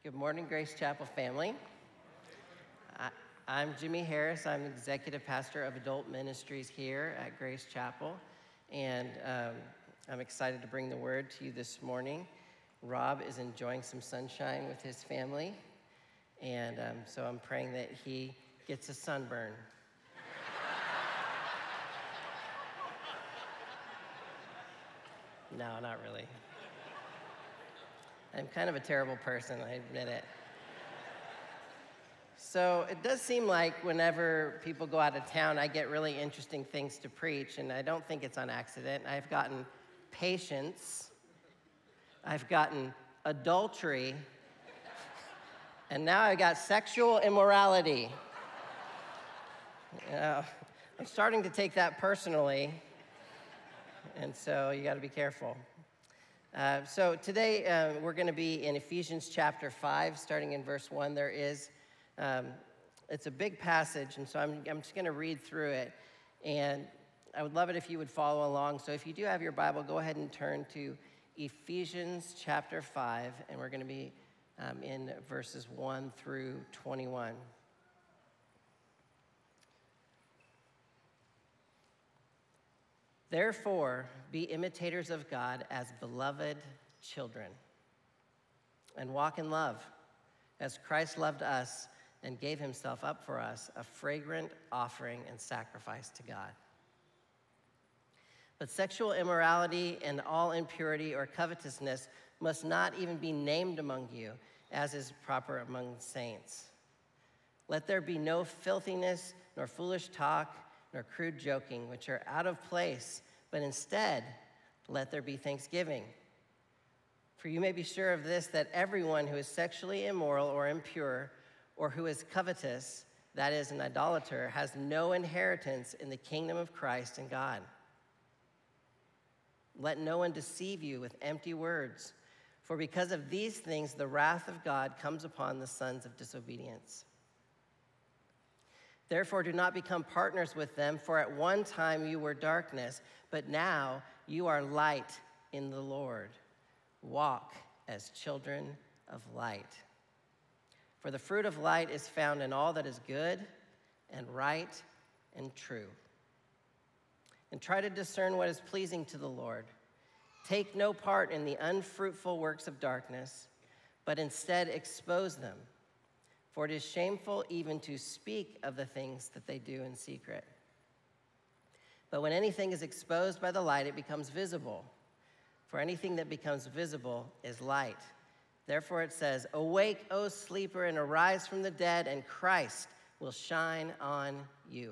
Good morning, Grace Chapel family. I'm Jimmy Harris. I'm executive pastor of adult ministries here at Grace Chapel, and I'm excited to bring the word to you this morning. Rob is enjoying some sunshine with his family, and so I'm praying that he gets a sunburn. No, not really. I'm kind of a terrible person, I admit it. So it does seem like whenever people go out of town, I get really interesting things to preach, and I don't think it's on accident. I've gotten patience, I've gotten adultery, and now I got sexual immorality. I'm starting to take that personally, and so you got to be careful. So today we're going to be in Ephesians chapter 5, starting in verse 1. It's a big passage, and so I'm just going to read through it. And I would love it if you would follow along. So if you do have your Bible, go ahead and turn to Ephesians chapter 5, and we're going to be in verses 1 through 21. Therefore, be imitators of God as beloved children, and walk in love, as Christ loved us and gave himself up for us, a fragrant offering and sacrifice to God. But sexual immorality and all impurity or covetousness must not even be named among you, as is proper among saints. Let there be no filthiness, nor foolish talk, nor crude joking, which are out of place, but instead, let there be thanksgiving. For you may be sure of this, that everyone who is sexually immoral or impure, or who is covetous, that is, an idolater, has no inheritance in the kingdom of Christ and God. Let no one deceive you with empty words, for because of these things the wrath of God comes upon the sons of disobedience. Therefore, do not become partners with them, for at one time you were darkness, but now you are light in the Lord. Walk as children of light. For the fruit of light is found in all that is good and right and true. And try to discern what is pleasing to the Lord. Take no part in the unfruitful works of darkness, but instead expose them. For it is shameful even to speak of the things that they do in secret. But when anything is exposed by the light, it becomes visible. For anything that becomes visible is light. Therefore it says, "Awake, O sleeper, and arise from the dead, and Christ will shine on you."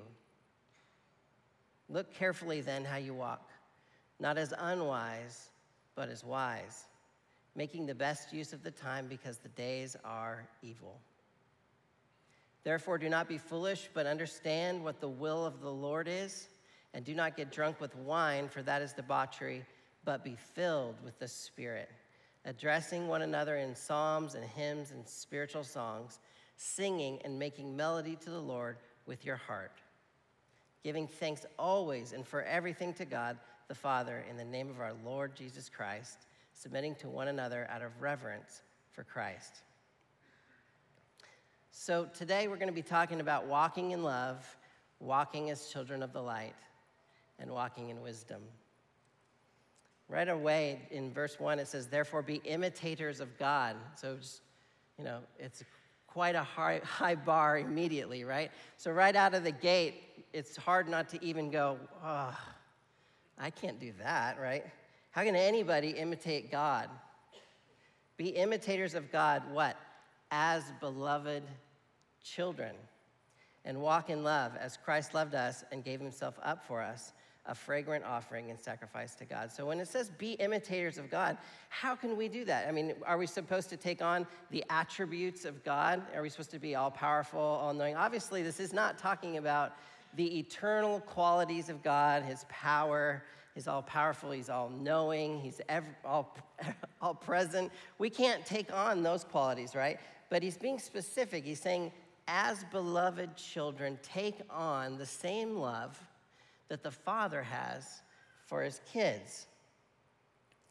Look carefully then how you walk, not as unwise, but as wise, making the best use of the time because the days are evil. Therefore, do not be foolish, but understand what the will of the Lord is, and do not get drunk with wine, for that is debauchery, but be filled with the Spirit, addressing one another in psalms and hymns and spiritual songs, singing and making melody to the Lord with your heart, giving thanks always and for everything to God the Father in the name of our Lord Jesus Christ, submitting to one another out of reverence for Christ. So today we're going to be talking about walking in love, walking as children of the light, and walking in wisdom. Right away in verse 1 it says, "Therefore be imitators of God." So just, it's quite a high bar immediately, right? So right out of the gate, it's hard not to even go, "Oh, I can't do that," right? How can anybody imitate God? Be imitators of God, what? As beloved children, and walk in love as Christ loved us and gave himself up for us, a fragrant offering and sacrifice to God. So when it says be imitators of God, how can we do that? I mean, are we supposed to take on the attributes of God? Are we supposed to be all-powerful, all-knowing? Obviously, this is not talking about the eternal qualities of God, his power. He's all-powerful, he's all-knowing, he's all-present. We can't take on those qualities, right? But he's being specific. He's saying, as beloved children, take on the same love that the Father has for his kids.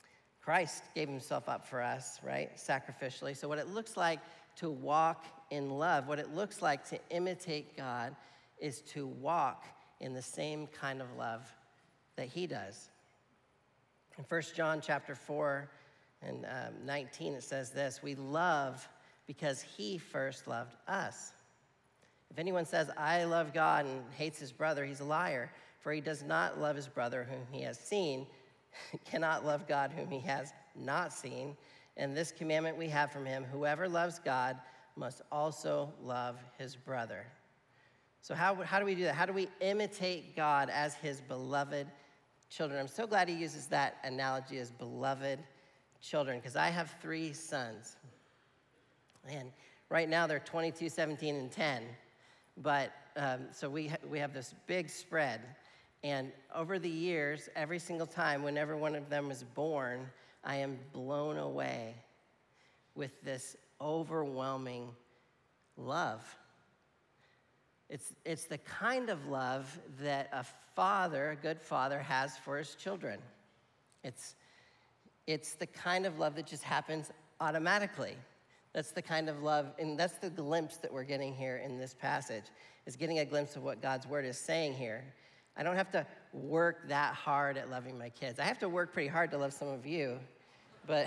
Christ gave himself up for us, right? Sacrificially. So what it looks like to walk in love, what it looks like to imitate God is to walk in the same kind of love that he does. In 1 John chapter 4 and 19, it says this, we love because he first loved us. If anyone says, I love God and hates his brother, he's a liar, for he does not love his brother whom he has seen, cannot love God whom he has not seen. And this commandment we have from him, whoever loves God must also love his brother. So how do we do that? How do we imitate God as his beloved children? I'm so glad he uses that analogy as beloved children, because I have 3 sons. And right now they're 22, 17, and 10. But so we have this big spread. And over the years, every single time, whenever one of them is born, I am blown away with this overwhelming love. It's the kind of love that a father, a good father, has for his children. It's the kind of love that just happens automatically. That's the kind of love, and that's the glimpse that we're getting here in this passage, is getting a glimpse of what God's word is saying here. I don't have to work that hard at loving my kids. I have to work pretty hard to love some of you, but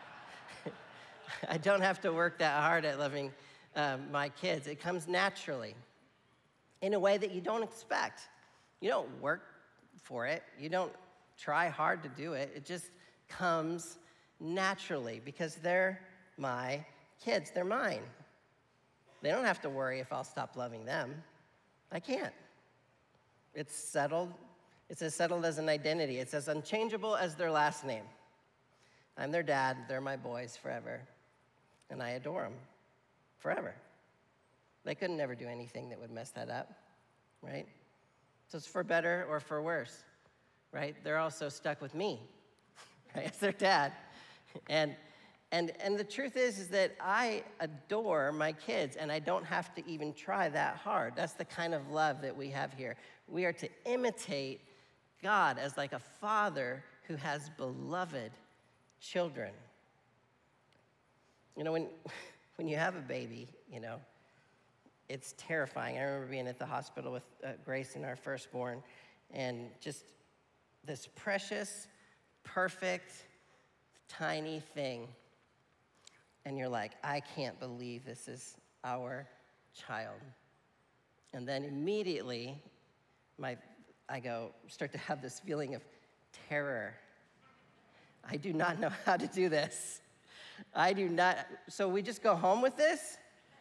I don't have to work that hard at loving my kids. It comes naturally in a way that you don't expect. You don't work for it. You don't try hard to do it. It just comes naturally because they're my kids. They're mine. They don't have to worry if I'll stop loving them. I can't. It's settled. It's as settled as an identity. It's as unchangeable as their last name. I'm their dad. They're my boys forever. And I adore them forever. They couldn't never do anything that would mess that up, right? So it's for better or for worse, right? They're also stuck with me, right, as their dad. And the truth is that I adore my kids, and I don't have to even try that hard. That's the kind of love that we have here. We are to imitate God as like a father who has beloved children. You know, when you have a baby, you know, it's terrifying. I remember being at the hospital with Grace and our firstborn, and just this precious, perfect, tiny thing. And you're like, I can't believe this is our child. And then immediately, I start to have this feeling of terror. I do not know how to do this. I do not. So we just go home with this?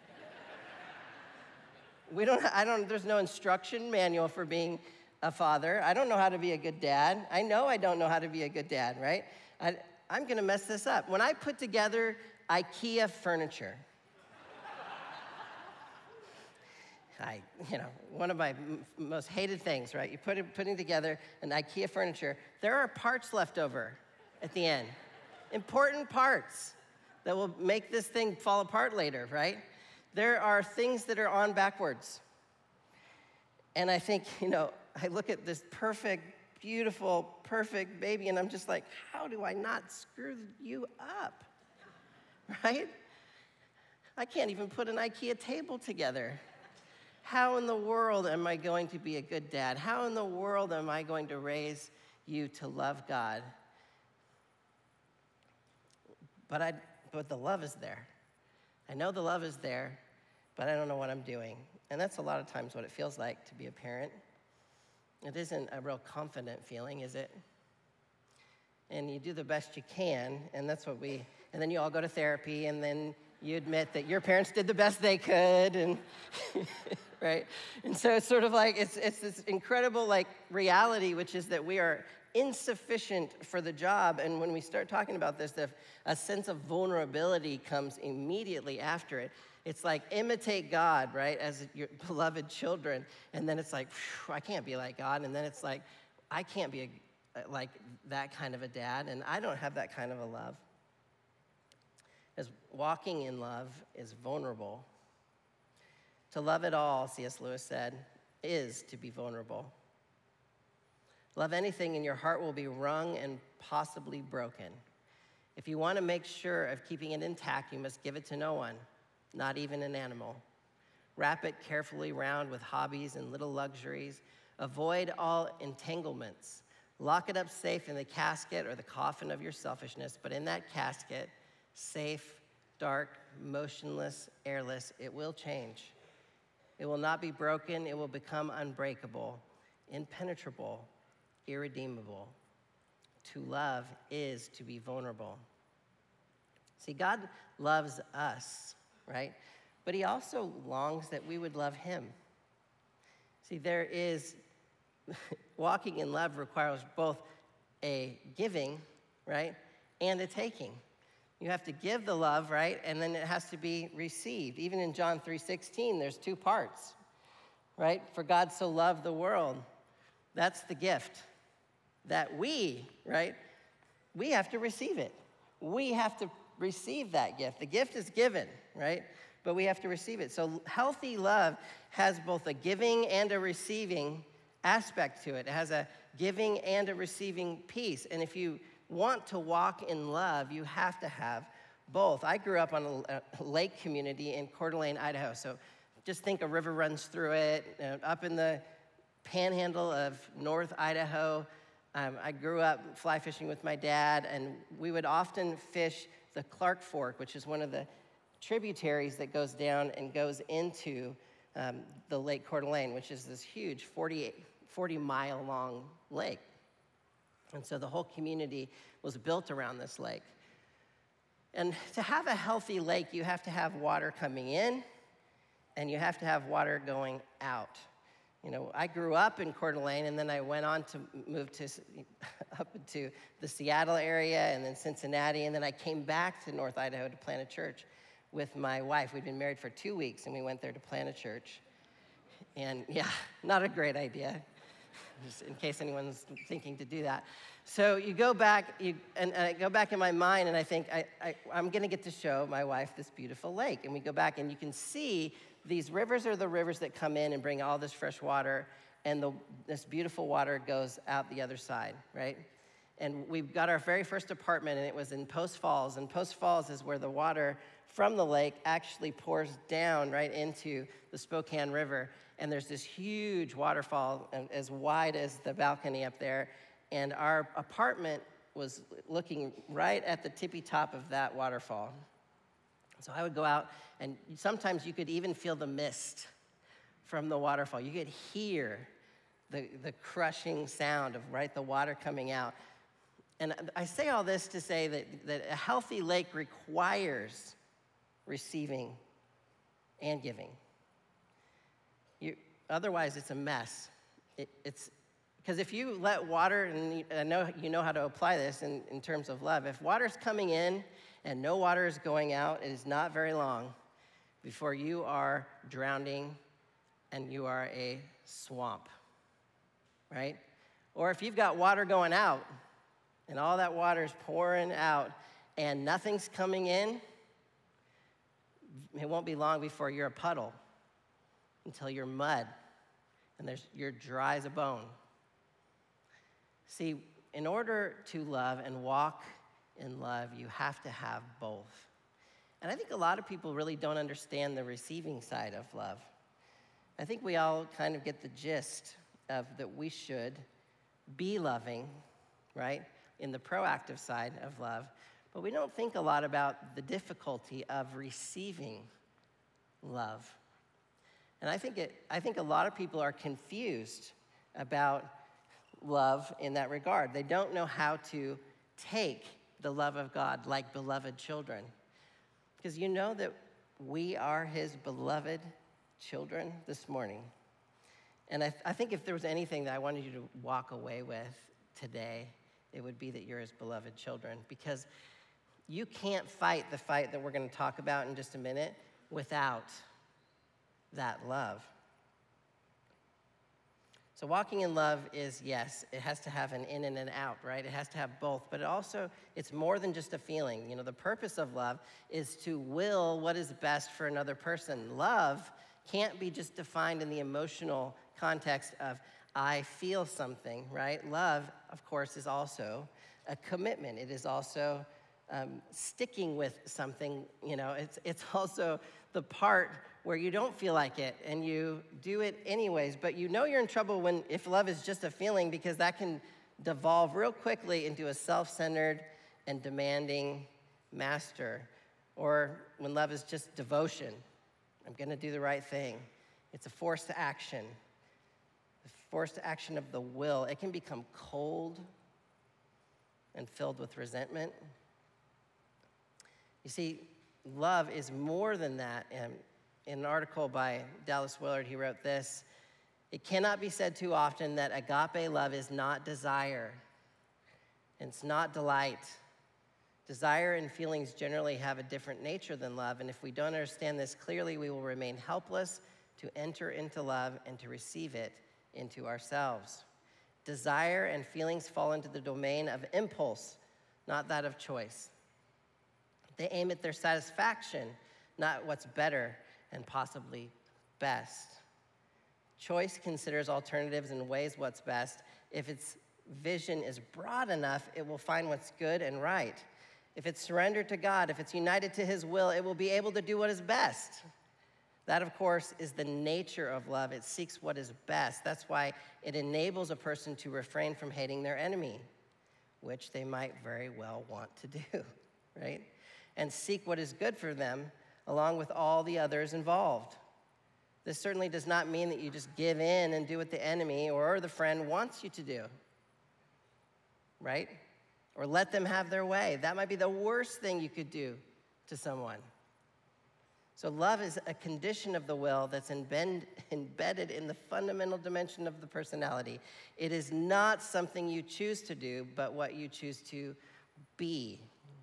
There's no instruction manual for being a father. I don't know how to be a good dad. I know I don't know how to be a good dad, right? I'm going to mess this up. When I put together IKEA furniture, one of my most hated things, right? You putting together an IKEA furniture, there are parts left over at the end. Important parts that will make this thing fall apart later, right? There are things that are on backwards. And I think, I look at this perfect, beautiful, perfect baby, and I'm just like, how do I not screw you up, right? I can't even put an IKEA table together. How in the world am I going to be a good dad? How in the world am I going to raise you to love God? But the love is there. I know the love is there, but I don't know what I'm doing. And that's a lot of times what it feels like to be a parent. It isn't a real confident feeling, is it? And you do the best you can, and and then you all go to therapy, and then you admit that your parents did the best they could, and right? And so it's sort of like, it's this incredible reality, which is that we are insufficient for the job. And when we start talking about this, a sense of vulnerability comes immediately after it. It's like, imitate God, right, as your beloved children. And then it's like, I can't be like God. And then it's like, I can't be like that kind of a dad, and I don't have that kind of a love. As walking in love is vulnerable. To love at all, C.S. Lewis said, is to be vulnerable. Love anything and your heart will be wrung and possibly broken. If you want to make sure of keeping it intact, you must give it to no one, not even an animal. Wrap it carefully round with hobbies and little luxuries. Avoid all entanglements. Lock it up safe in the casket or the coffin of your selfishness, but in that casket, safe, dark, motionless, airless, it will change. It will not be broken. It will become unbreakable, impenetrable, irredeemable. To love is to be vulnerable. See, God loves us, right? But he also longs that we would love him. See, walking in love requires both a giving, right, and a taking. You have to give the love, right, and then it has to be received. Even in John 3:16, there's two parts, right? For God so loved the world. That's the gift that we, right, we have to receive it. We have to receive that gift. The gift is given, right, but we have to receive it. So healthy love has both a giving and a receiving aspect to it. It has a giving and a receiving piece. And if you want to walk in love, you have to have both. I grew up on a lake community in Coeur d'Alene, Idaho. So just think a river runs through it. Up in the panhandle of North Idaho, I grew up fly fishing with my dad, and we would often fish the Clark Fork, which is one of the tributaries that goes down and goes into the Lake Coeur d'Alene, which is this huge 40-mile-long lake. And so the whole community was built around this lake. And to have a healthy lake, you have to have water coming in, and you have to have water going out. You know, I grew up in Coeur d'Alene, and then I went on to move up to the Seattle area and then Cincinnati, and then I came back to North Idaho to plant a church with my wife. We'd been married for 2 weeks, and we went there to plant a church. And yeah, not a great idea, just in case anyone's thinking to do that. So you go back, and I go back in my mind, and I think I'm going to get to show my wife this beautiful lake. And we go back, and you can see these rivers are the rivers that come in and bring all this fresh water, and this beautiful water goes out the other side, right? And we got our very first apartment, and it was in Post Falls. And Post Falls is where the water from the lake actually pours down right into the Spokane River. And there's this huge waterfall as wide as the balcony up there. And our apartment was looking right at the tippy top of that waterfall. So I would go out, and sometimes you could even feel the mist from the waterfall. You could hear the crushing sound of, right, the water coming out. And I say all this to say that a healthy lake requires receiving and giving. Otherwise, it's a mess. It's because if you let water, and I know you know how to apply this in terms of love, if water's coming in and no water is going out, it is not very long before you are drowning and you are a swamp, right? Or if you've got water going out and all that water is pouring out and nothing's coming in, it won't be long before you're a puddle until you're mud and you're dry as a bone. See, in order to love and walk in love, you have to have both. And I think a lot of people really don't understand the receiving side of love. I think we all kind of get the gist of that we should be loving, right, in the proactive side of love, but we don't think a lot about the difficulty of receiving love. And I think a lot of people are confused about love in that regard. They don't know how to take the love of God like beloved children. Because you know that we are his beloved children this morning. And I think if there was anything that I wanted you to walk away with today, it would be that you're his beloved children. Because you can't fight the fight that we're going to talk about in just a minute without that love. So walking in love is, yes, it has to have an in and an out, right? It has to have both, but it's more than just a feeling. You know, the purpose of love is to will what is best for another person. Love can't be just defined in the emotional context of, I feel something, right? Love, of course, is also a commitment. It is also sticking with something. It's also the part where you don't feel like it and you do it anyways, but you're in trouble if love is just a feeling, because that can devolve real quickly into a self-centered and demanding master. Or when love is just devotion. I'm going to do the right thing. It's a forced action. The forced action of the will. It can become cold and filled with resentment. You see, love is more than that. In an article by Dallas Willard, he wrote this: "It cannot be said too often that agape love is not desire. It's not delight. Desire and feelings generally have a different nature than love, and if we don't understand this clearly, we will remain helpless to enter into love and to receive it into ourselves. Desire and feelings fall into the domain of impulse, not that of choice. They aim at their satisfaction, not what's better and possibly best. Choice considers alternatives and weighs what's best. If its vision is broad enough, it will find what's good and right. If it's surrendered to God, if it's united to his will, it will be able to do what is best. That, of course, is the nature of love. It seeks what is best. That's why it enables a person to refrain from hating their enemy, which they might very well want to do, right? And seek what is good for them, along with all the others involved. This certainly does not mean that you just give in and do what the enemy or the friend wants you to do, right? Or let them have their way. That might be the worst thing you could do to someone. So love is a condition of the will that's embedded in the fundamental dimension of the personality. It is not something you choose to do, but what you choose to be.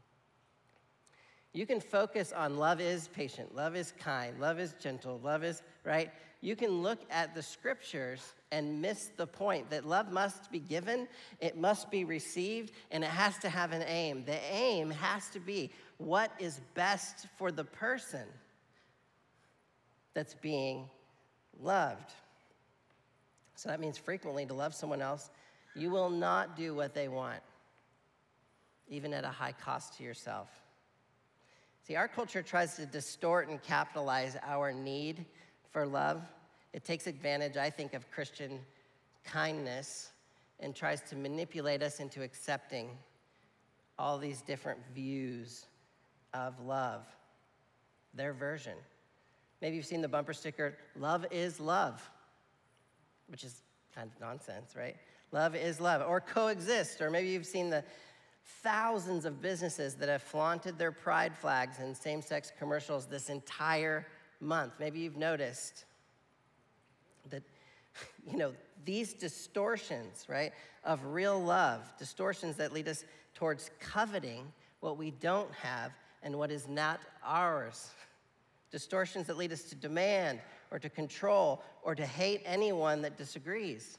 You can focus on love is patient, love is kind, love is gentle, love is, right? You can look at the scriptures and miss the point that love must be given, it must be received, and it has to have an aim. The aim has to be what is best for the person that's being loved. So that means frequently, to love someone else, you will not do what they want, even at a high cost to yourself. See, our culture tries to distort and capitalize our need for love. It takes advantage, I think, of Christian kindness and tries to manipulate us into accepting all these different views of love, their version. Maybe you've seen the bumper sticker, "Love is love," which is kind of nonsense, right? Love is love. Or coexist. Or maybe you've seen the thousands of businesses that have flaunted their pride flags in same-sex commercials this entire month. Maybe you've noticed that, these distortions, right, of real love, distortions that lead us towards coveting what we don't have and what is not ours. Distortions that lead us to demand or to control or to hate anyone that disagrees.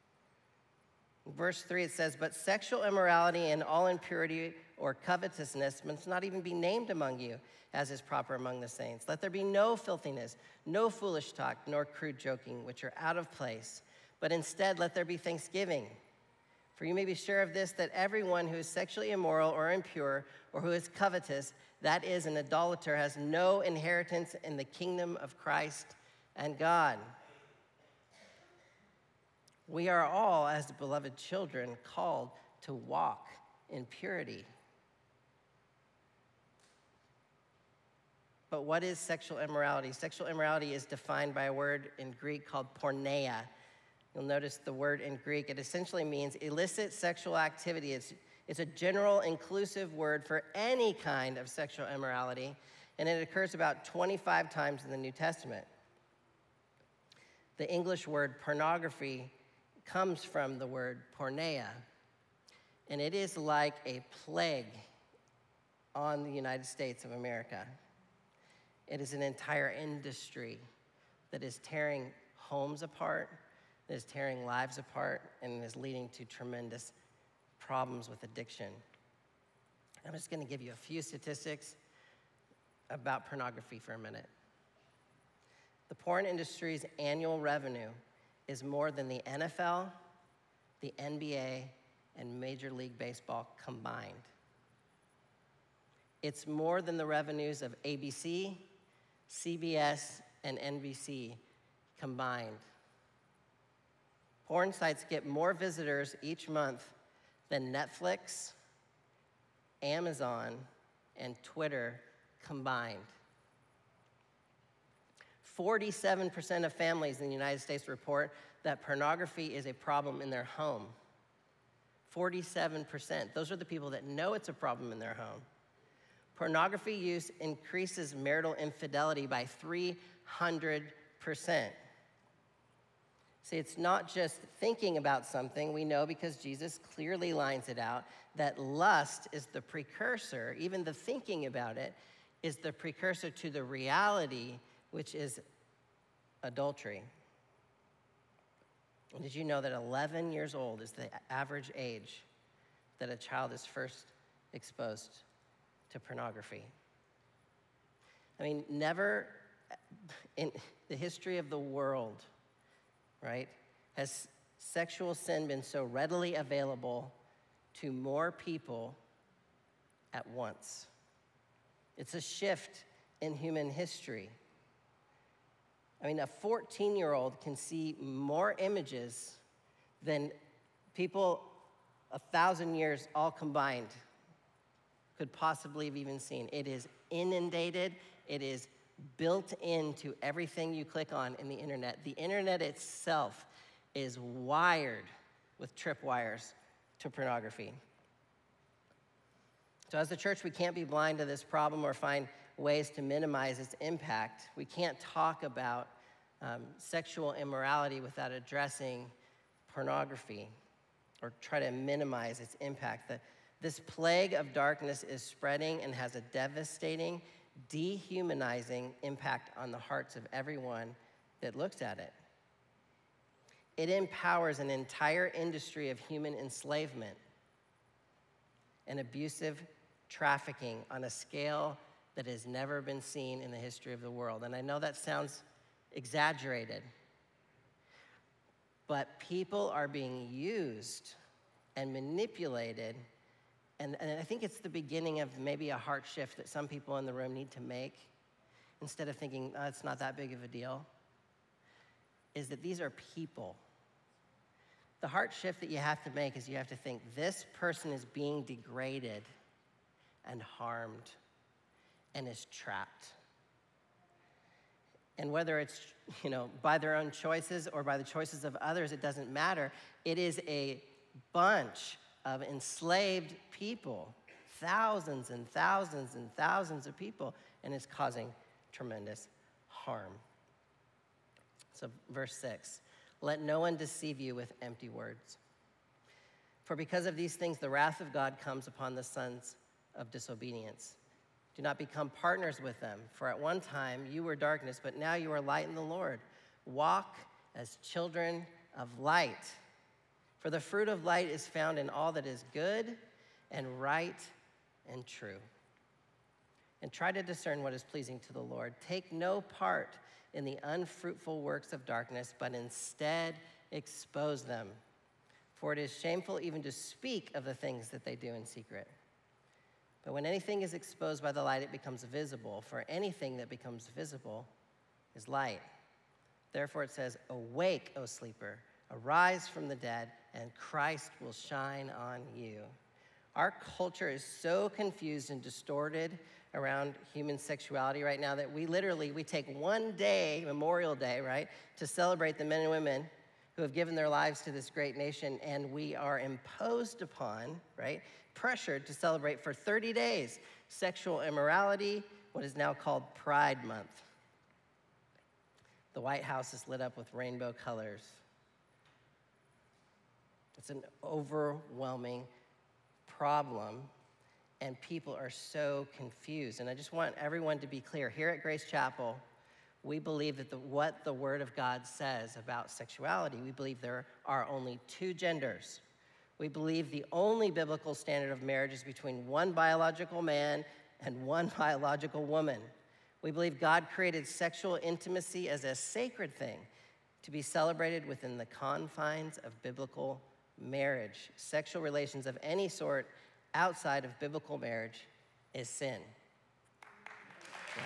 In verse 3, it says, "But sexual immorality and all impurity or covetousness must not even be named among you, as is proper among the saints. Let there be no filthiness, no foolish talk, nor crude joking, which are out of place. But instead, let there be thanksgiving. For you may be sure of this, that everyone who is sexually immoral or impure or who is covetous, that is, an idolater, has no inheritance in the kingdom of Christ and God." We are all, as beloved children, called to walk in purity. But what is sexual immorality? Sexual immorality is defined by a word in Greek called porneia. You'll notice the word in Greek. It essentially means illicit sexual activity. It's a general, inclusive word for any kind of sexual immorality, and it occurs about 25 times in the New Testament. The English word pornography comes from the word porneia, and it is like a plague on the United States of America. It is an entire industry that is tearing homes apart, that is tearing lives apart, and is leading to tremendous problems with addiction. I'm just going to give you a few statistics about pornography for a minute. The porn industry's annual revenue is more than the NFL, the NBA, and Major League Baseball combined. It's more than the revenues of ABC, CBS, and NBC combined. Porn sites get more visitors each month than Netflix, Amazon, and Twitter combined. 47% of families in the United States report that pornography is a problem in their home. 47%. Those are the people that know it's a problem in their home. Pornography use increases marital infidelity by 300%. See, it's not just thinking about something. We know, because Jesus clearly lines it out, that lust is the precursor. Even the thinking about it is the precursor to the reality, which is adultery. And did you know that 11 years old is the average age that a child is first exposed to pornography? I mean, never in the history of the world, right, has sexual sin been so readily available to more people at once. It's a shift in human history. I mean, a 14-year-old can see more images than people 1,000 years all combined could possibly have even seen. It is inundated. It is built into everything you click on in the internet. The internet itself is wired with tripwires to pornography. So as the church, we can't be blind to this problem or find ways to minimize its impact. We can't talk about sexual immorality without addressing pornography or try to minimize its impact. This plague of darkness is spreading and has a devastating, dehumanizing impact on the hearts of everyone that looks at it. It empowers an entire industry of human enslavement and abusive trafficking on a scale that has never been seen in the history of the world. And I know that sounds exaggerated, but people are being used and manipulated. And I think it's the beginning of maybe a heart shift that some people in the room need to make, instead of thinking, oh, it's not that big of a deal, is that these are people. The heart shift that you have to make is you have to think, this person is being degraded and harmed and is trapped. And whether it's, by their own choices or by the choices of others, it doesn't matter. It is a bunch of enslaved people, thousands and thousands and thousands of people, and it's causing tremendous harm. So verse 6, let no one deceive you with empty words. For because of these things, the wrath of God comes upon the sons of disobedience. Do not become partners with them, for at one time you were darkness, but now you are light in the Lord. Walk as children of light. For the fruit of light is found in all that is good and right and true. And try to discern what is pleasing to the Lord. Take no part in the unfruitful works of darkness, but instead expose them. For it is shameful even to speak of the things that they do in secret. But when anything is exposed by the light, it becomes visible. For anything that becomes visible is light. Therefore it says, awake, O sleeper, arise from the dead, and Christ will shine on you. Our culture is so confused and distorted around human sexuality right now that we take one day, Memorial Day, right, to celebrate the men and women who have given their lives to this great nation, and we are imposed upon, right, pressured to celebrate for 30 days sexual immorality, what is now called Pride Month. The White House is lit up with rainbow colors. It's an overwhelming problem, and people are so confused. And I just want everyone to be clear. Here at Grace Chapel, we believe that what the Word of God says about sexuality, we believe there are only two genders. We believe the only biblical standard of marriage is between one biological man and one biological woman. We believe God created sexual intimacy as a sacred thing to be celebrated within the confines of biblical marriage. Sexual relations of any sort outside of biblical marriage is sin. Yeah.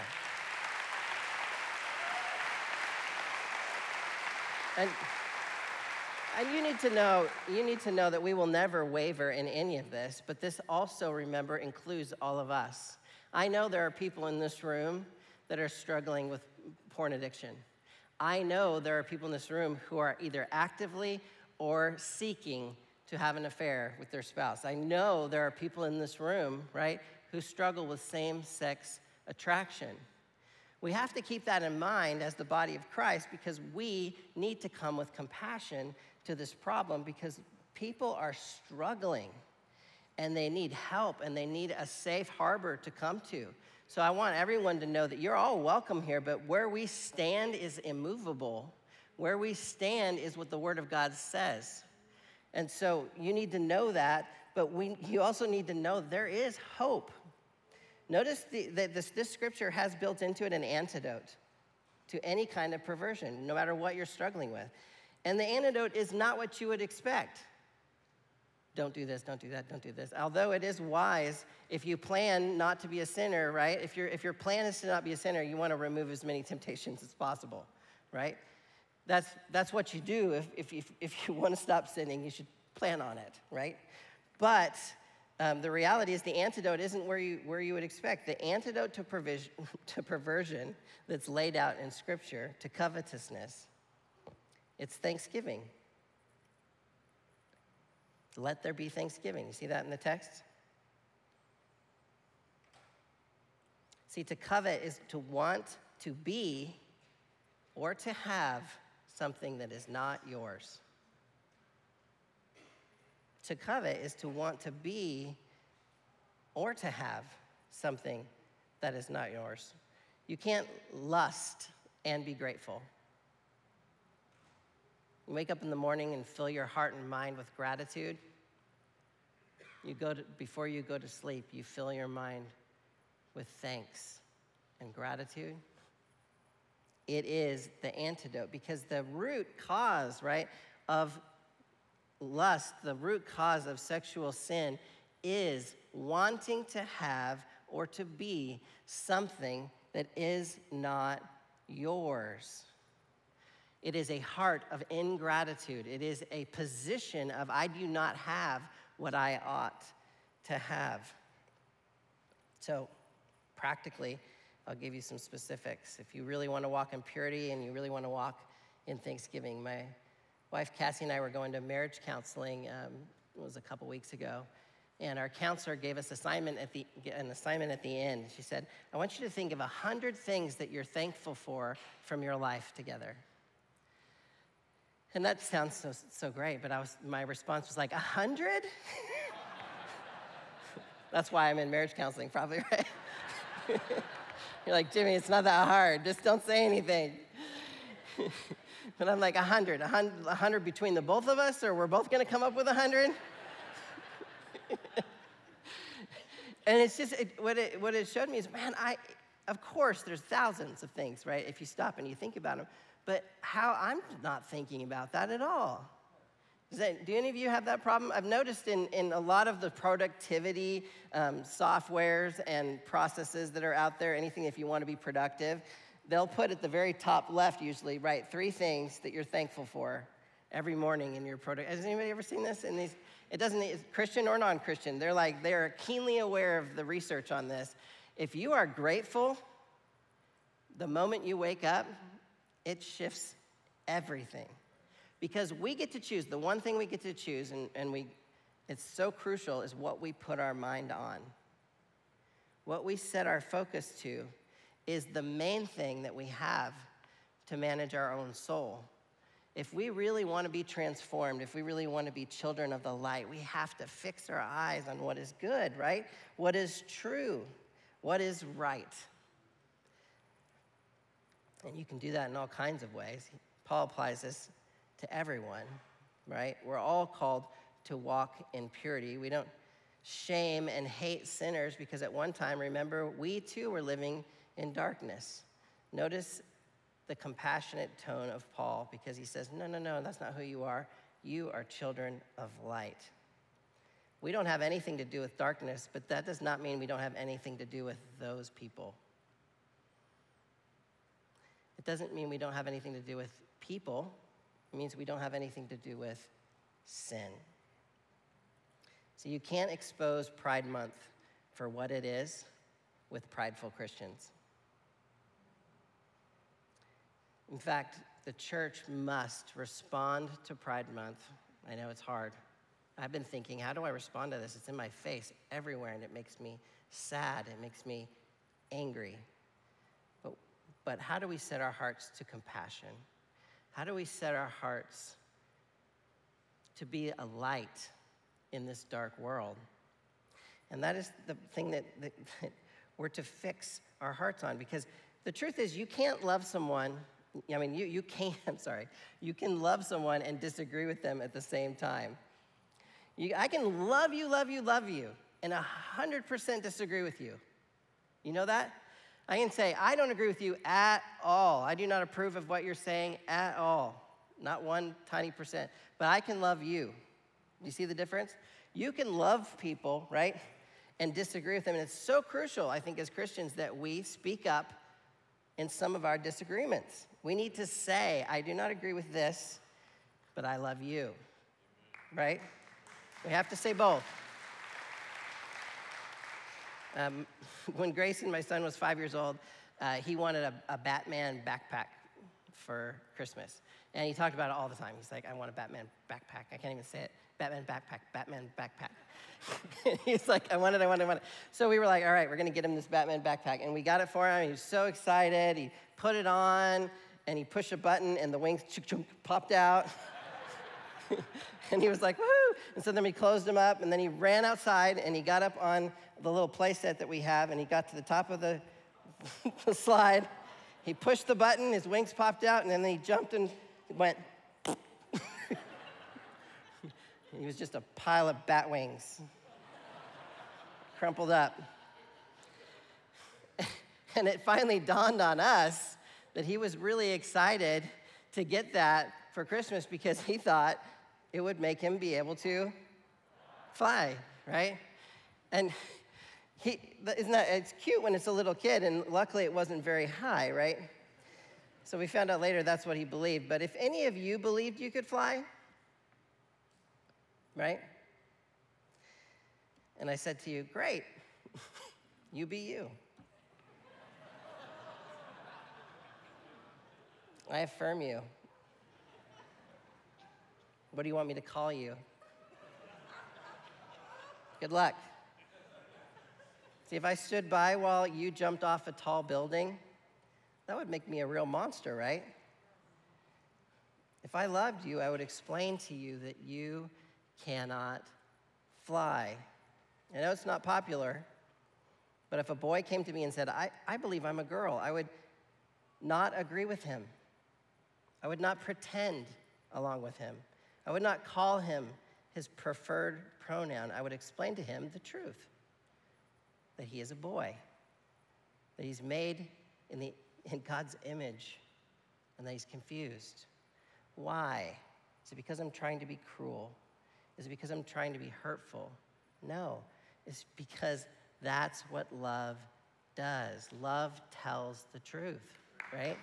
And you need to know that we will never waver in any of this, but this also, remember, includes all of us. I know there are people in this room that are struggling with porn addiction. I know there are people in this room who are either actively or seeking to have an affair with their spouse. I know there are people in this room, right, who struggle with same-sex attraction. We have to keep that in mind as the body of Christ because we need to come with compassion to this problem because people are struggling and they need help and they need a safe harbor to come to. So I want everyone to know that you're all welcome here, but where we stand is immovable. Where we stand is what the Word of God says. And so you need to know that, but you also need to know there is hope. Notice that this scripture has built into it an antidote to any kind of perversion, no matter what you're struggling with. And the antidote is not what you would expect. Don't do this, don't do that, don't do this. Although it is wise, if you plan not to be a sinner, right? If your plan is to not be a sinner, you want to remove as many temptations as possible, right? That's what you do. If you want to stop sinning, you should plan on it, right? But the reality is the antidote isn't where you would expect. The antidote to perversion that's laid out in Scripture, to covetousness, it's thanksgiving. Let there be thanksgiving. You see that in the text? See, to covet is to want to be or to have something that is not yours. To covet is to want to be or to have something that is not yours. You can't lust and be grateful. You wake up in the morning and fill your heart and mind with gratitude. Before you go to sleep, you fill your mind with thanks and gratitude. It is the antidote because the root cause, right, of lust, the root cause of sexual sin is wanting to have or to be something that is not yours. It is a heart of ingratitude. It is a position of I do not have what I ought to have. So practically, I'll give you some specifics. If you really want to walk in purity and you really want to walk in thanksgiving, my wife Cassie and I were going to marriage counseling, it was a couple weeks ago, and our counselor gave us an assignment at the end. She said, I want you to think of 100 things that you're thankful for from your life together. And that sounds so great, but my response was like, 100? That's why I'm in marriage counseling, probably, right? You're like, Jimmy, it's not that hard. Just don't say anything. But I'm like, 100 between the both of us, or we're both going to come up with 100? And it's just, what it showed me is, man, of course, there's thousands of things, right, if you stop and you think about them. But I'm not thinking about that at all. Do any of you have that problem? I've noticed in a lot of the productivity softwares and processes that are out there, anything if you want to be productive, they'll put at the very top left usually, right, 3 things that you're thankful for every morning in your product. Has anybody ever seen this? It doesn't, Christian or non-Christian, they're keenly aware of the research on this. If you are grateful, the moment you wake up, it shifts everything. Because we get to choose, the one thing we get to choose, and it's so crucial, is what we put our mind on. What we set our focus to is the main thing that we have to manage our own soul. If we really want to be transformed, if we really want to be children of the light, we have to fix our eyes on what is good, right? What is true, what is right. And you can do that in all kinds of ways. Paul applies this to everyone, right? We're all called to walk in purity. We don't shame and hate sinners because at one time, remember, we too were living in darkness. Notice the compassionate tone of Paul because he says, no, that's not who you are. You are children of light. We don't have anything to do with darkness, but that does not mean we don't have anything to do with those people. It doesn't mean we don't have anything to do with people. It means we don't have anything to do with sin. So you can't expose Pride Month for what it is with prideful Christians. In fact, the church must respond to Pride Month. I know it's hard. I've been thinking, how do I respond to this? It's in my face everywhere, and it makes me sad. It makes me angry. But how do we set our hearts to compassion? How do we set our hearts to be a light in this dark world? And that is the thing that we're to fix our hearts on, because the truth is you can't love someone, you can love someone and disagree with them at the same time. I can love you, and 100% disagree with you. You know that? I can say, I don't agree with you at all. I do not approve of what you're saying at all. Not one tiny percent. But I can love you. Do you see the difference? You can love people, right, and disagree with them. And it's so crucial, I think, as Christians, that we speak up in some of our disagreements. We need to say, I do not agree with this, but I love you, right? We have to say both. When Grayson, my son, was 5 years old, he wanted a Batman backpack for Christmas. And he talked about it all the time. He's like, I want a Batman backpack. I can't even say it. Batman backpack. He's like, I want it. So we were like, all right, we're going to get him this Batman backpack. And we got it for him. He was so excited. He put it on, and he pushed a button, and the wings popped out. And he was like, woo! And so then we closed him up, and then he ran outside, and he got up on the little play set that we have, and he got to the top of the slide. He pushed the button, his wings popped out, and then he jumped and went. He was just a pile of bat wings, crumpled up. And it finally dawned on us that he was really excited to get that for Christmas because he thought it would make him be able to fly, right? And it's cute when it's a little kid, and luckily it wasn't very high, right? So we found out later that's what he believed. But if any of you believed you could fly, right? And I said to you, great, you be you. I affirm you. What do you want me to call you? Good luck. See, if I stood by while you jumped off a tall building, that would make me a real monster, right? If I loved you, I would explain to you that you cannot fly. I know it's not popular, but if a boy came to me and said, I believe I'm a girl, I would not agree with him. I would not pretend along with him. I would not call him his preferred pronoun. I would explain to him the truth, that he is a boy, that he's made in God's image, and that he's confused. Why? Is it because I'm trying to be cruel? Is it because I'm trying to be hurtful? No, it's because that's what love does. Love tells the truth, right?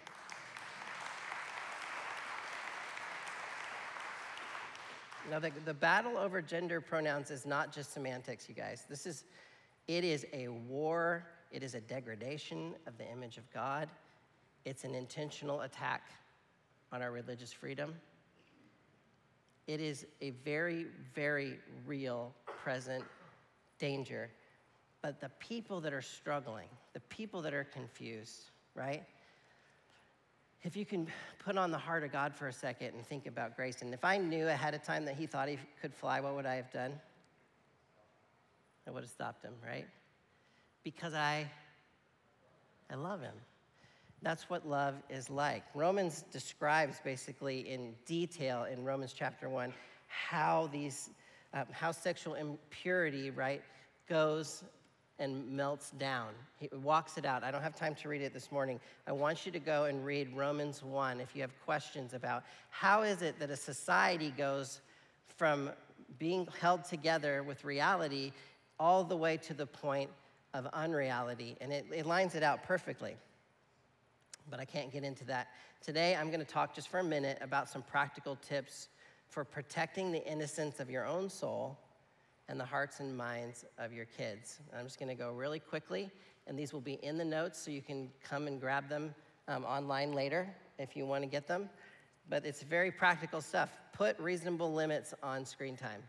Now, the battle over gender pronouns is not just semantics, you guys. It is a war. It is a degradation of the image of God. It's an intentional attack on our religious freedom. It is a very, very real, present danger. But the people that are struggling, the people that are confused, right? If you can put on the heart of God for a second and think about Grayson, if I knew ahead of time that he thought he could fly, what would I have done? I would have stopped him, right? Because I love him. That's what love is like. Romans describes basically in detail in Romans chapter 1 how sexual impurity, right, goes and melts down. He walks it out. I don't have time to read it this morning. I want you to go and read Romans 1 if you have questions about how is it that a society goes from being held together with reality all the way to the point of unreality. And it lines it out perfectly. But I can't get into that. Today, I'm going to talk just for a minute about some practical tips for protecting the innocence of your own soul and the hearts and minds of your kids. I'm just going to go really quickly, and these will be in the notes so you can come and grab them online later if you want to get them. But it's very practical stuff. Put reasonable limits on screen time.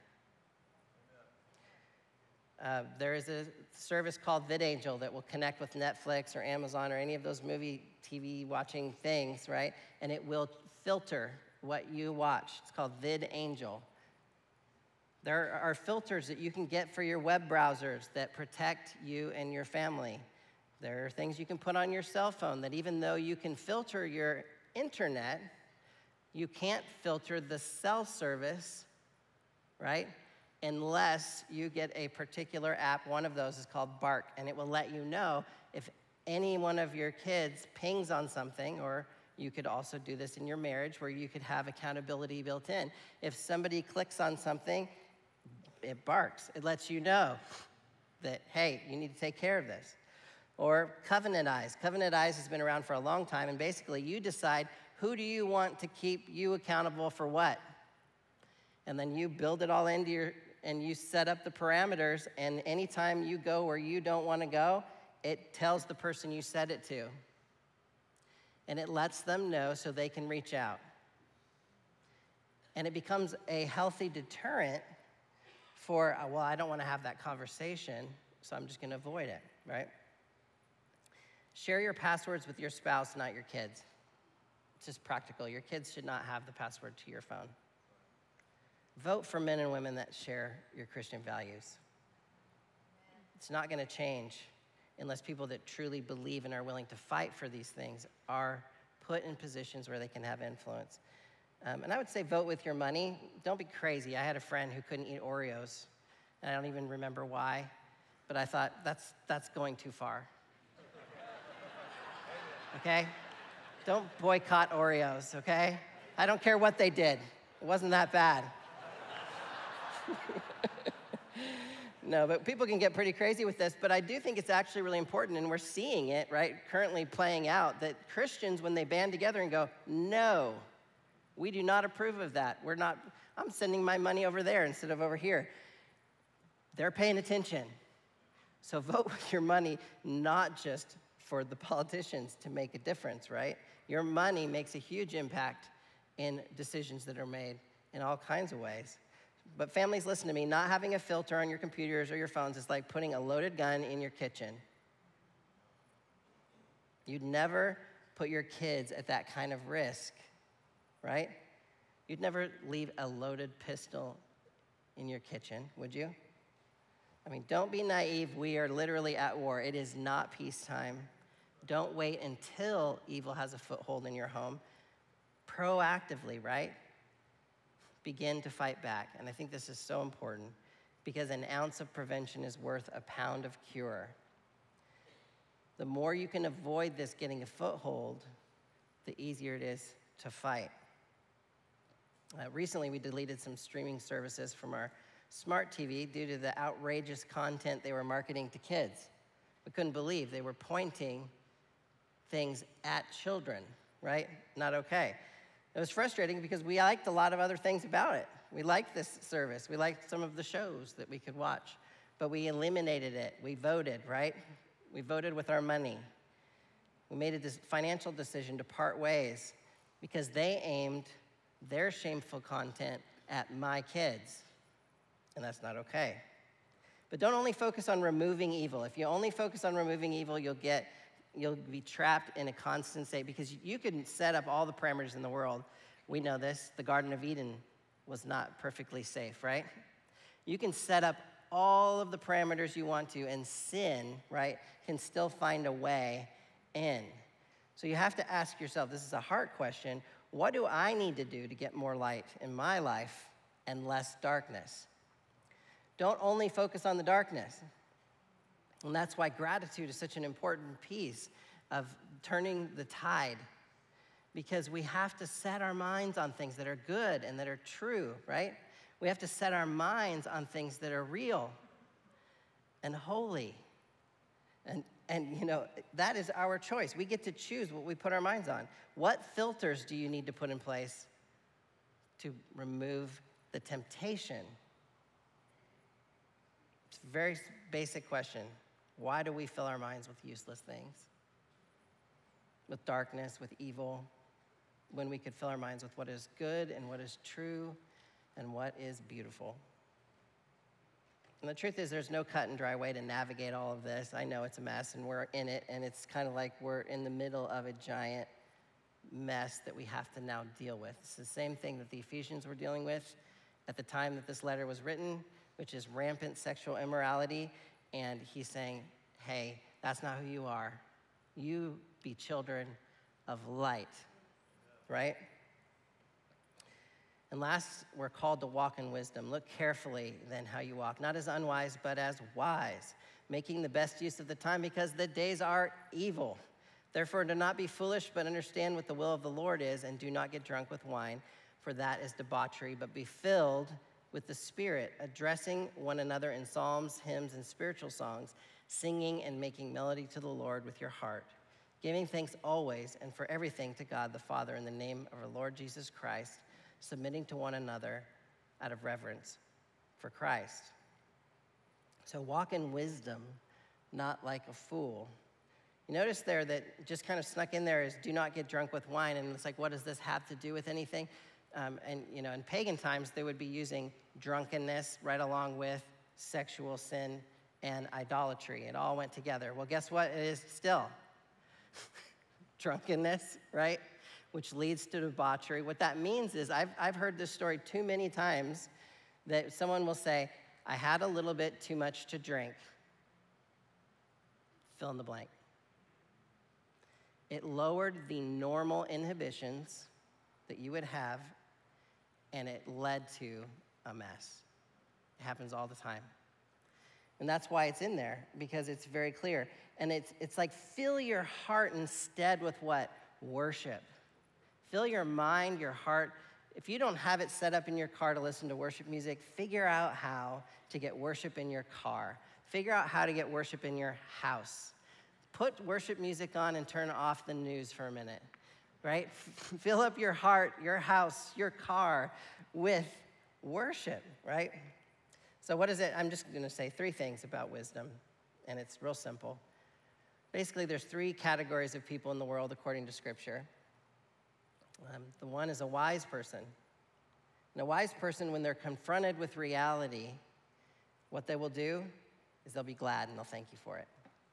There is a service called VidAngel that will connect with Netflix or Amazon or any of those movie, TV watching things, right? And it will filter what you watch. It's called VidAngel. There are filters that you can get for your web browsers that protect you and your family. There are things you can put on your cell phone that even though you can filter your internet, you can't filter the cell service, right? Unless you get a particular app. One of those is called Bark, and it will let you know if any one of your kids pings on something, or you could also do this in your marriage where you could have accountability built in. If somebody clicks on something, it barks. It lets you know that, hey, you need to take care of this. Or Covenant Eyes. Covenant Eyes has been around for a long time, and basically you decide who do you want to keep you accountable for what. And then you build it all into and you set up the parameters, and anytime you go where you don't want to go, it tells the person you set it to. And it lets them know so they can reach out. And it becomes a healthy deterrent for, well, I don't want to have that conversation, so I'm just going to avoid it, right? Share your passwords with your spouse, not your kids. It's just practical. Your kids should not have the password to your phone. Vote for men and women that share your Christian values. It's not going to change unless people that truly believe and are willing to fight for these things are put in positions where they can have influence. And I would say vote with your money. Don't be crazy. I had a friend who couldn't eat Oreos, and I don't even remember why, but I thought, that's going too far. Okay? Don't boycott Oreos, okay? I don't care what they did. It wasn't that bad. No, but people can get pretty crazy with this, but I do think it's actually really important, and we're seeing it, right, currently playing out, that Christians, when they band together and go, no, we do not approve of that. I'm sending my money over there instead of over here. They're paying attention. So vote with your money, not just for the politicians to make a difference, right? Your money makes a huge impact in decisions that are made in all kinds of ways. But families, listen to me, not having a filter on your computers or your phones is like putting a loaded gun in your kitchen. You'd never put your kids at that kind of risk, right? You'd never leave a loaded pistol in your kitchen, would you? I mean, don't be naive. We are literally at war. It is not peacetime. Don't wait until evil has a foothold in your home. Proactively, right? Begin to fight back. And I think this is so important because an ounce of prevention is worth a pound of cure. The more you can avoid this getting a foothold, the easier it is to fight. Recently, we deleted some streaming services from our smart TV due to the outrageous content they were marketing to kids. We couldn't believe they were pointing things at children, right? Not okay. It was frustrating because we liked a lot of other things about it. We liked this service. We liked some of the shows that we could watch, but we eliminated it. We voted, right? We voted with our money. We made a financial decision to part ways because they aimed their shameful content at my kids, and that's not okay. But don't only focus on removing evil. If you only focus on removing evil, you'll be trapped in a constant state because you can set up all the parameters in the world. We know this. The Garden of Eden was not perfectly safe, right? You can set up all of the parameters you want to, and sin, right, can still find a way in. So you have to ask yourself, this is a heart question, what do I need to do to get more light in my life and less darkness? Don't only focus on the darkness. And that's why gratitude is such an important piece of turning the tide, because we have to set our minds on things that are good and that are true, right? We have to set our minds on things that are real and holy. And you know, that is our choice. We get to choose what we put our minds on. What filters do you need to put in place to remove the temptation? It's a very basic question. Why do we fill our minds with useless things? With darkness, with evil, when we could fill our minds with what is good and what is true and what is beautiful? And the truth is, there's no cut and dry way to navigate all of this. I know it's a mess, and we're in it, and it's kind of like we're in the middle of a giant mess that we have to now deal with. It's the same thing that the Ephesians were dealing with at the time that this letter was written, which is rampant sexual immorality. And he's saying, hey, that's not who you are. You be children of light, right? And last, we're called to walk in wisdom. Look carefully then how you walk, not as unwise, but as wise, making the best use of the time because the days are evil. Therefore, do not be foolish, but understand what the will of the Lord is, and do not get drunk with wine, for that is debauchery, but be filled with the Spirit, addressing one another in psalms, hymns, and spiritual songs, singing and making melody to the Lord with your heart, giving thanks always and for everything to God the Father in the name of our Lord Jesus Christ, submitting to one another out of reverence for Christ. So walk in wisdom, not like a fool. You notice there that just kind of snuck in there is do not get drunk with wine. And it's like, what does this have to do with anything? And you know, in pagan times, they would be using drunkenness right along with sexual sin and idolatry. It all went together. Well, guess what? It is still drunkenness, right? Which leads to debauchery. What that means is, I've heard this story too many times that someone will say, I had a little bit too much to drink. Fill in the blank. It lowered the normal inhibitions that you would have, and it led to a mess. It happens all the time. And that's why it's in there, because it's very clear. And it's like fill your heart instead with what? Worship. Fill your mind, your heart. If you don't have it set up in your car to listen to worship music, figure out how to get worship in your car. Figure out how to get worship in your house. Put worship music on and turn off the news for a minute, right? Fill up your heart, your house, your car with worship, right? So what is it? I'm just going to say 3 things about wisdom, and it's real simple. Basically, there's 3 categories of people in the world according to Scripture. The one is a wise person. And a wise person, when they're confronted with reality, what they will do is they'll be glad and they'll thank you for it.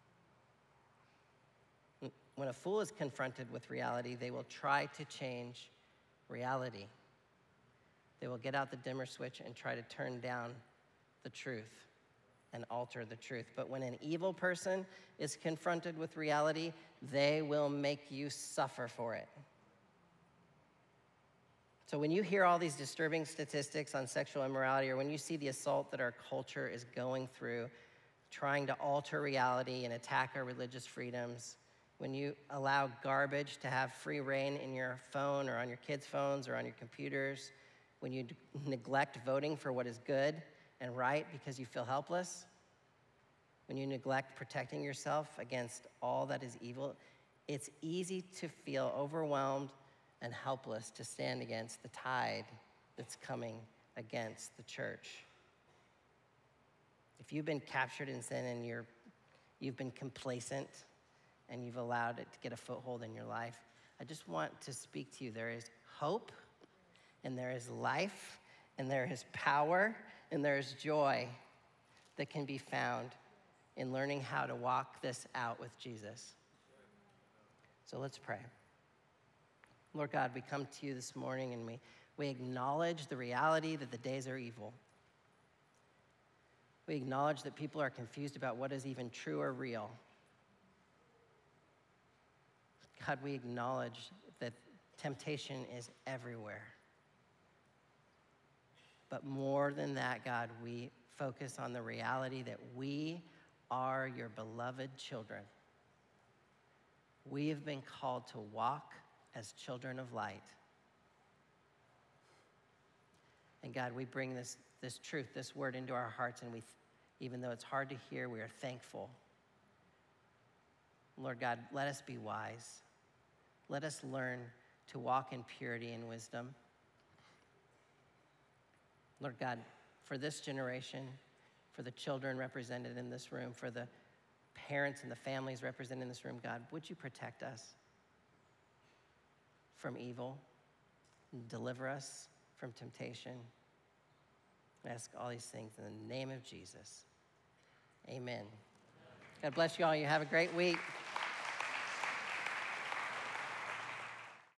When a fool is confronted with reality, they will try to change reality. They will get out the dimmer switch and try to turn down the truth and alter the truth. But when an evil person is confronted with reality, they will make you suffer for it. So when you hear all these disturbing statistics on sexual immorality, or when you see the assault that our culture is going through, trying to alter reality and attack our religious freedoms, when you allow garbage to have free reign in your phone or on your kids' phones or on your computers, when you neglect voting for what is good and right because you feel helpless, when you neglect protecting yourself against all that is evil, it's easy to feel overwhelmed and helpless to stand against the tide that's coming against the church. If you've been captured in sin and you've been complacent and you've allowed it to get a foothold in your life, I just want to speak to you. There is hope, and there is life, and there is power, and there is joy that can be found in learning how to walk this out with Jesus. So let's pray. Lord God, we come to you this morning and we acknowledge the reality that the days are evil. We acknowledge that people are confused about what is even true or real. God, we acknowledge that temptation is everywhere. But more than that, God, we focus on the reality that we are your beloved children. We have been called to walk as children of light. And God, we bring this truth, this word into our hearts, and even though it's hard to hear, we are thankful. Lord God, let us be wise. Let us learn to walk in purity and wisdom. Lord God, for this generation, for the children represented in this room, for the parents and the families represented in this room, God, would you protect us from evil and deliver us from temptation? I ask all these things in the name of Jesus. Amen. God bless you all. You have a great week.